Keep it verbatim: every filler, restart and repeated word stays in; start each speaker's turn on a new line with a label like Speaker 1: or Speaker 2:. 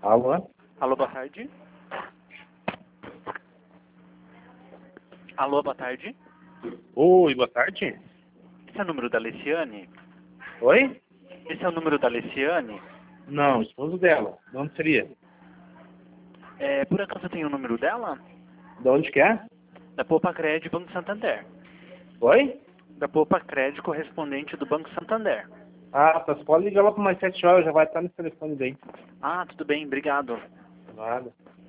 Speaker 1: Alô?
Speaker 2: Alô, boa tarde. Alô, boa tarde.
Speaker 1: Oi, boa tarde.
Speaker 2: Esse é o número da Alessiane?
Speaker 1: Oi?
Speaker 2: Esse é o número da Alessiane?
Speaker 1: Não, esposo dela. De onde seria?
Speaker 2: É, por acaso tem o número dela?
Speaker 1: De onde que é?
Speaker 2: Da Poupa Crédito Banco Santander.
Speaker 1: Oi?
Speaker 2: Da Poupa Crédito correspondente do Banco Santander.
Speaker 1: Ah, tá. Você pode ligar lá para mais sete horas, já vai estar nesse telefone daí.
Speaker 2: Ah, tudo bem, obrigado.
Speaker 1: Nada.